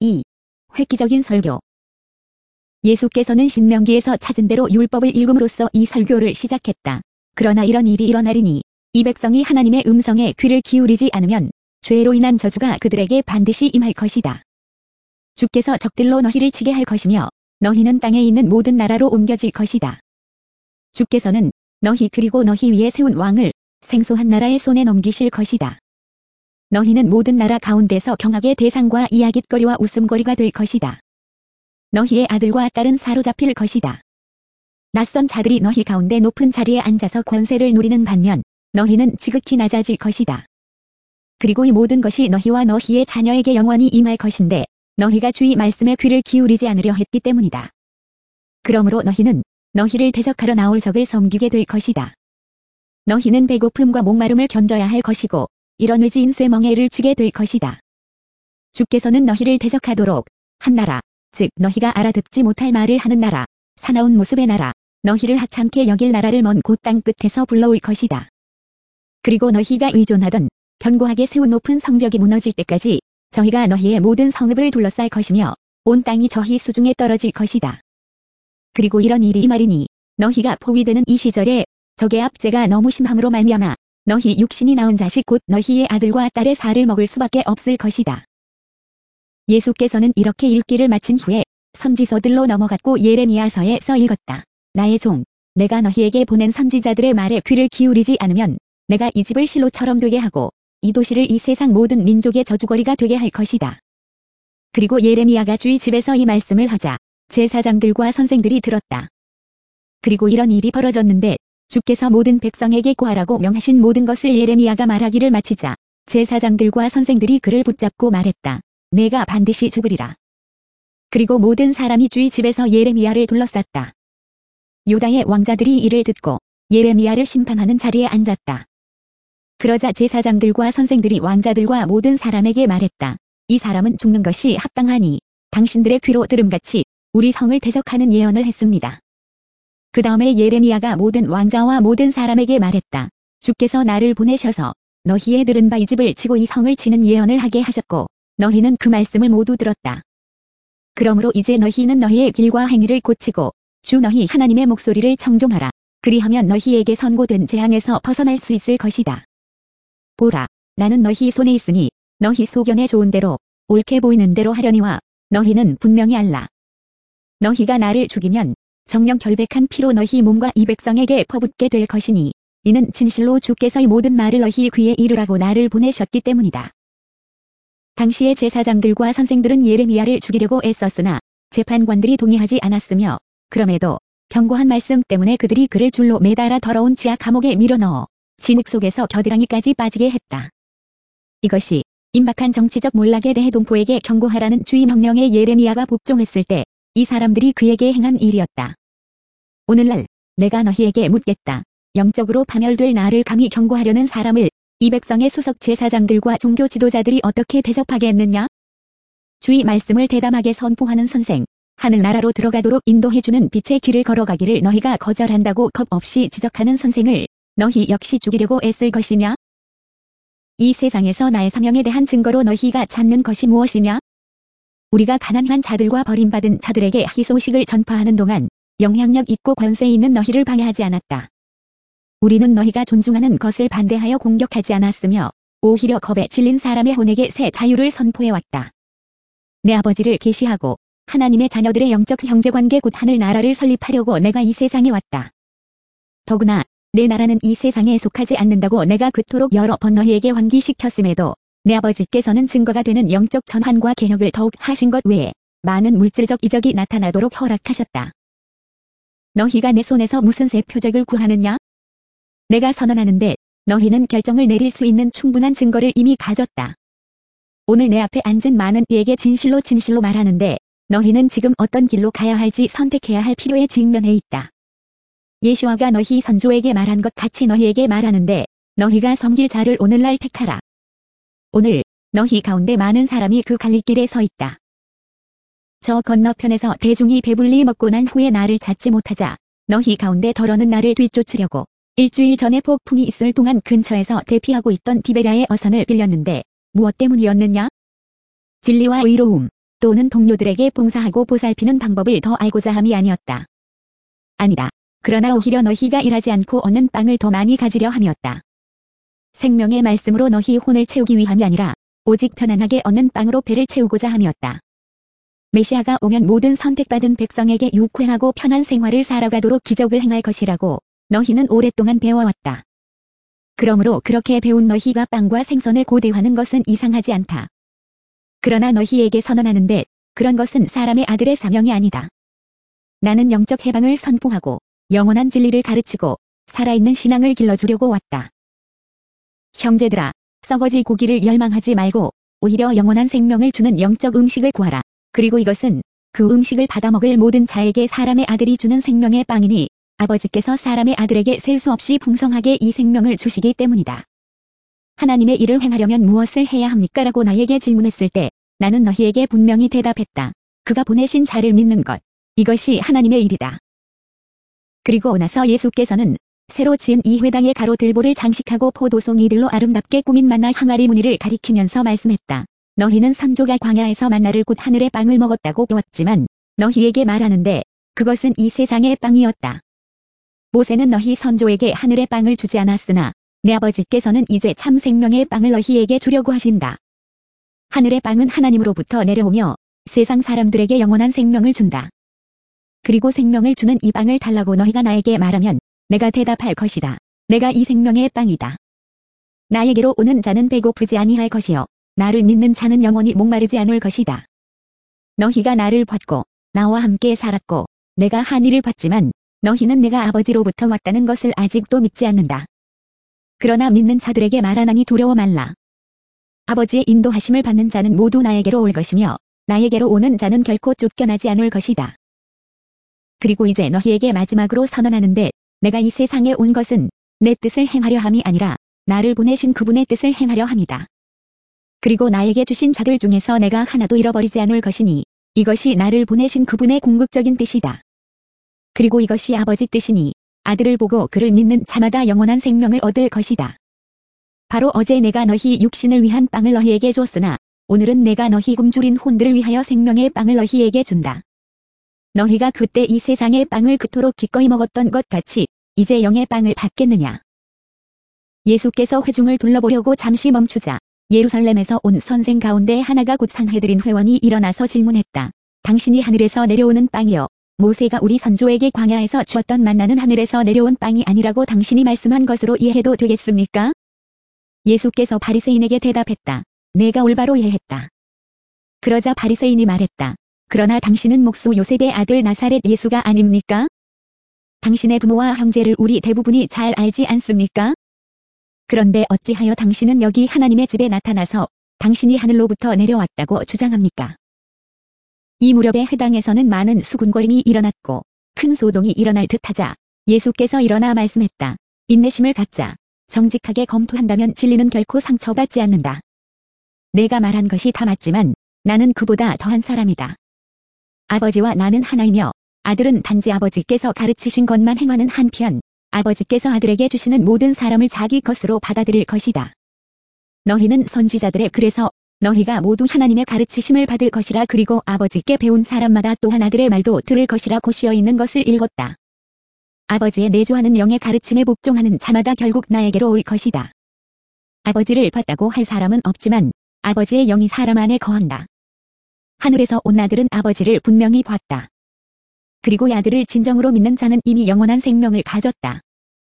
2. 획기적인 설교. 예수께서는 신명기에서 찾은 대로 율법을 읽음으로써 이 설교를 시작했다. 그러나 이런 일이 일어나리니 이 백성이 하나님의 음성에 귀를 기울이지 않으면 죄로 인한 저주가 그들에게 반드시 임할 것이다. 주께서 적들로 너희를 치게 할 것이며 너희는 땅에 있는 모든 나라로 옮겨질 것이다. 주께서는 너희 그리고 너희 위에 세운 왕을 생소한 나라의 손에 넘기실 것이다. 너희는 모든 나라 가운데서 경악의 대상과 이야깃거리와 웃음거리가 될 것이다. 너희의 아들과 딸은 사로잡힐 것이다. 낯선 자들이 너희 가운데 높은 자리에 앉아서 권세를 누리는 반면 너희는 지극히 낮아질 것이다. 그리고 이 모든 것이 너희와 너희의 자녀에게 영원히 임할 것인데 너희가 주의 말씀에 귀를 기울이지 않으려 했기 때문이다. 그러므로 너희는 너희를 대적하러 나올 적을 섬기게 될 것이다. 너희는 배고픔과 목마름을 견뎌야 할 것이고 이런 외지인 쇠멍에를 치게 될 것이다. 주께서는 너희를 대적하도록 한 나라, 즉 너희가 알아듣지 못할 말을 하는 나라, 사나운 모습의 나라, 너희를 하찮게 여길 나라를 먼 곳 땅 끝에서 불러올 것이다. 그리고 너희가 의존하던 견고하게 세운 높은 성벽이 무너질 때까지 저희가 너희의 모든 성읍을 둘러쌀 것이며 온 땅이 저희 수중에 떨어질 것이다. 그리고 이런 일이 이 말이니 너희가 포위되는 이 시절에 적의 압제가 너무 심함으로 말미암아 너희 육신이 낳은 자식 곧 너희의 아들과 딸의 살을 먹을 수밖에 없을 것이다. 예수께서는 이렇게 읽기를 마친 후에 선지서들로 넘어갔고 예레미야서에 써 읽었다. 나의 종, 내가 너희에게 보낸 선지자들의 말에 귀를 기울이지 않으면 내가 이 집을 실로처럼 되게 하고 이 도시를 이 세상 모든 민족의 저주거리가 되게 할 것이다. 그리고 예레미야가 주의 집에서 이 말씀을 하자 제사장들과 선생들이 들었다. 그리고 이런 일이 벌어졌는데 주께서 모든 백성에게 고하라고 명하신 모든 것을 예레미야가 말하기를 마치자 제사장들과 선생들이 그를 붙잡고 말했다. 내가 반드시 죽으리라. 그리고 모든 사람이 주의 집에서 예레미야를 둘러쌌다. 유다의 왕자들이 이를 듣고 예레미야를 심판하는 자리에 앉았다. 그러자 제사장들과 선생들이 왕자들과 모든 사람에게 말했다. 이 사람은 죽는 것이 합당하니 당신들의 귀로 들음같이 우리 성을 대적하는 예언을 했습니다. 그 다음에 예레미야가 모든 왕자와 모든 사람에게 말했다. 주께서 나를 보내셔서 너희의 들은 바 이 집을 치고 이 성을 치는 예언을 하게 하셨고 너희는 그 말씀을 모두 들었다. 그러므로 이제 너희는 너희의 길과 행위를 고치고 주 너희 하나님의 목소리를 청종하라. 그리하면 너희에게 선고된 재앙에서 벗어날 수 있을 것이다. 보라, 나는 너희 손에 있으니 너희 소견에 좋은 대로 옳게 보이는 대로 하려니와 너희는 분명히 알라. 너희가 나를 죽이면 정령 결백한 피로 너희 몸과 이 백성에게 퍼붓게 될 것이니 이는 진실로 주께서 이 모든 말을 너희 귀에 이르라고 나를 보내셨기 때문이다. 당시의 제사장들과 선생들은 예레미야를 죽이려고 애썼으나 재판관들이 동의하지 않았으며 그럼에도 견고한 말씀 때문에 그들이 그를 줄로 매달아 더러운 지하 감옥에 밀어넣어 진흙 속에서 겨드랑이까지 빠지게 했다. 이것이 임박한 정치적 몰락에 대해 동포에게 경고하라는 주의 명령에 예레미야가 복종했을 때 이 사람들이 그에게 행한 일이었다. 오늘날 내가 너희에게 묻겠다. 영적으로 파멸될 나를 감히 경고하려는 사람을 이 백성의 수석 제사장들과 종교 지도자들이 어떻게 대접하겠느냐? 주의 말씀을 대담하게 선포하는 선생, 하늘나라로 들어가도록 인도해주는 빛의 길을 걸어가기를 너희가 거절한다고 겁 없이 지적하는 선생을 너희 역시 죽이려고 애쓸 것이냐? 이 세상에서 나의 사명에 대한 증거로 너희가 찾는 것이 무엇이냐? 우리가 가난한 자들과 버림받은 자들에게 희소식을 전파하는 동안 영향력 있고 권세 있는 너희를 방해하지 않았다. 우리는 너희가 존중하는 것을 반대하여 공격하지 않았으며 오히려 겁에 질린 사람의 혼에게 새 자유를 선포해왔다. 내 아버지를 계시하고 하나님의 자녀들의 영적 형제관계 곧 하늘나라를 설립하려고 내가 이 세상에 왔다. 더구나 내 나라는 이 세상에 속하지 않는다고 내가 그토록 여러 번 너희에게 환기시켰음에도 내 아버지께서는 증거가 되는 영적 전환과 개혁을 더욱 하신 것 외에 많은 물질적 이적이 나타나도록 허락하셨다. 너희가 내 손에서 무슨 새 표적을 구하느냐? 내가 선언하는데 너희는 결정을 내릴 수 있는 충분한 증거를 이미 가졌다. 오늘 내 앞에 앉은 많은 이에게 진실로 말하는데 너희는 지금 어떤 길로 가야 할지 선택해야 할 필요에 직면해 있다. 예수와가 너희 선조에게 말한 것 같이 너희에게 말하는데 너희가 섬길 자를 오늘날 택하라. 오늘 너희 가운데 많은 사람이 그 갈릴길에 서 있다. 저 건너편에서 대중이 배불리 먹고 난 후에 나를 찾지 못하자 너희 가운데 덜어는 나를 뒤쫓으려고 일주일 전에 폭풍이 있을 동안 근처에서 대피하고 있던 디베랴의 어선을 빌렸는데 무엇 때문이었느냐? 진리와 의로움, 또 오는 동료들에게 봉사하고 보살피는 방법을 더 알고자 함이 아니었다. 아니다. 그러나 오히려 너희가 일하지 않고 얻는 빵을 더 많이 가지려 함이었다. 생명의 말씀으로 너희 혼을 채우기 위함이 아니라 오직 편안하게 얻는 빵으로 배를 채우고자 함이었다. 메시아가 오면 모든 선택받은 백성에게 유쾌하고 편한 생활을 살아가도록 기적을 행할 것이라고 너희는 오랫동안 배워왔다. 그러므로 그렇게 배운 너희가 빵과 생선을 고대하는 것은 이상하지 않다. 그러나 너희에게 선언하는데 그런 것은 사람의 아들의 사명이 아니다. 나는 영적 해방을 선포하고 영원한 진리를 가르치고 살아있는 신앙을 길러주려고 왔다. 형제들아, 썩어질 고기를 열망하지 말고 오히려 영원한 생명을 주는 영적 음식을 구하라. 그리고 이것은 그 음식을 받아먹을 모든 자에게 사람의 아들이 주는 생명의 빵이니 아버지께서 사람의 아들에게 셀 수 없이 풍성하게 이 생명을 주시기 때문이다. 하나님의 일을 행하려면 무엇을 해야 합니까? 라고 나에게 질문했을 때 나는 너희에게 분명히 대답했다. 그가 보내신 자를 믿는 것. 이것이 하나님의 일이다. 그리고 나서 예수께서는 새로 지은 이 회당의 가로들보를 장식하고 포도송이들로 아름답게 꾸민 만나 항아리 무늬를 가리키면서 말씀했다. 너희는 선조가 광야에서 만나를 곧 하늘의 빵을 먹었다고 배웠지만 너희에게 말하는데 그것은 이 세상의 빵이었다. 모세는 너희 선조에게 하늘의 빵을 주지 않았으나 내 아버지께서는 이제 참 생명의 빵을 너희에게 주려고 하신다. 하늘의 빵은 하나님으로부터 내려오며 세상 사람들에게 영원한 생명을 준다. 그리고 생명을 주는 이 빵을 달라고 너희가 나에게 말하면 내가 대답할 것이다. 내가 이 생명의 빵이다. 나에게로 오는 자는 배고프지 아니할 것이요 나를 믿는 자는 영원히 목마르지 않을 것이다. 너희가 나를 봤고 나와 함께 살았고 내가 한 일을 봤지만 너희는 내가 아버지로부터 왔다는 것을 아직도 믿지 않는다. 그러나 믿는 자들에게 말하나니 두려워 말라. 아버지의 인도하심을 받는 자는 모두 나에게로 올 것이며 나에게로 오는 자는 결코 쫓겨나지 않을 것이다. 그리고 이제 너희에게 마지막으로 선언하는데 내가 이 세상에 온 것은 내 뜻을 행하려 함이 아니라 나를 보내신 그분의 뜻을 행하려 함이다. 그리고 나에게 주신 자들 중에서 내가 하나도 잃어버리지 않을 것이니 이것이 나를 보내신 그분의 궁극적인 뜻이다. 그리고 이것이 아버지 뜻이니 아들을 보고 그를 믿는 자마다 영원한 생명을 얻을 것이다. 바로 어제 내가 너희 육신을 위한 빵을 너희에게 줬으나 오늘은 내가 너희 굶주린 혼들을 위하여 생명의 빵을 너희에게 준다. 너희가 그때 이 세상의 빵을 그토록 기꺼이 먹었던 것 같이 이제 영의 빵을 받겠느냐. 예수께서 회중을 둘러보려고 잠시 멈추자 예루살렘에서 온 선생 가운데 하나가 곧 상해드린 회원이 일어나서 질문했다. 당신이 하늘에서 내려오는 빵이요. 모세가 우리 선조에게 광야에서 주었던 만나는 하늘에서 내려온 빵이 아니라고 당신이 말씀한 것으로 이해해도 되겠습니까? 예수께서 바리새인에게 대답했다. 내가 올바로 이해했다. 그러자 바리새인이 말했다. 그러나 당신은 목수 요셉의 아들 나사렛 예수가 아닙니까? 당신의 부모와 형제를 우리 대부분이 잘 알지 않습니까? 그런데 어찌하여 당신은 여기 하나님의 집에 나타나서 당신이 하늘로부터 내려왔다고 주장합니까? 이 무렵에 회당에서는 많은 수군거림이 일어났고 큰 소동이 일어날 듯하자 예수께서 일어나 말씀했다. 인내심을 갖자. 정직하게 검토한다면 진리는 결코 상처받지 않는다. 내가 말한 것이 다 맞지만 나는 그보다 더한 사람이다. 아버지와 나는 하나이며 아들은 단지 아버지께서 가르치신 것만 행하는 한편 아버지께서 아들에게 주시는 모든 사람을 자기 것으로 받아들일 것이다. 너희는 선지자들의 글에서 너희가 모두 하나님의 가르치심을 받을 것이라 그리고 아버지께 배운 사람마다 또한 아들의 말도 들을 것이라고 쓰여 있는 것을 읽었다. 아버지의 내주하는 영의 가르침에 복종하는 자마다 결국 나에게로 올 것이다. 아버지를 봤다고 할 사람은 없지만 아버지의 영이 사람 안에 거한다. 하늘에서 온 아들은 아버지를 분명히 봤다. 그리고 이 아들을 진정으로 믿는 자는 이미 영원한 생명을 가졌다.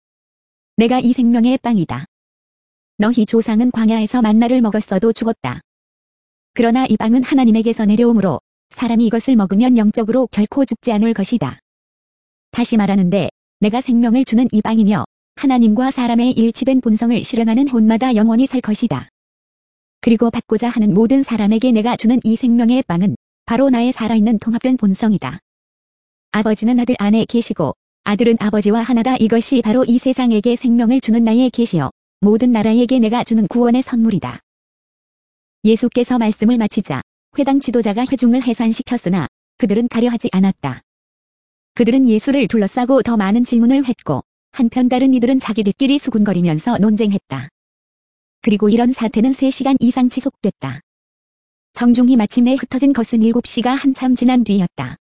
내가 이 생명의 빵이다. 너희 조상은 광야에서 만나를 먹었어도 죽었다. 그러나 이 빵은 하나님에게서 내려오므로 사람이 이것을 먹으면 영적으로 결코 죽지 않을 것이다. 다시 말하는데 내가 생명을 주는 이 빵이며 하나님과 사람의 일치된 본성을 실현하는 혼마다 영원히 살 것이다. 그리고 받고자 하는 모든 사람에게 내가 주는 이 생명의 빵은 바로 나의 살아있는 통합된 본성이다. 아버지는 아들 안에 계시고 아들은 아버지와 하나다. 이것이 바로 이 세상에게 생명을 주는 나의 계시여 모든 나라에게 내가 주는 구원의 선물이다. 예수께서 말씀을 마치자 회당 지도자가 회중을 해산시켰으나 그들은 가려하지 않았다. 그들은 예수를 둘러싸고 더 많은 질문을 했고 한편 다른 이들은 자기들끼리 수군거리면서 논쟁했다. 그리고 이런 사태는 3시간 이상 지속됐다. 정중히 마침내 흩어진 것은 7시가 한참 지난 뒤였다.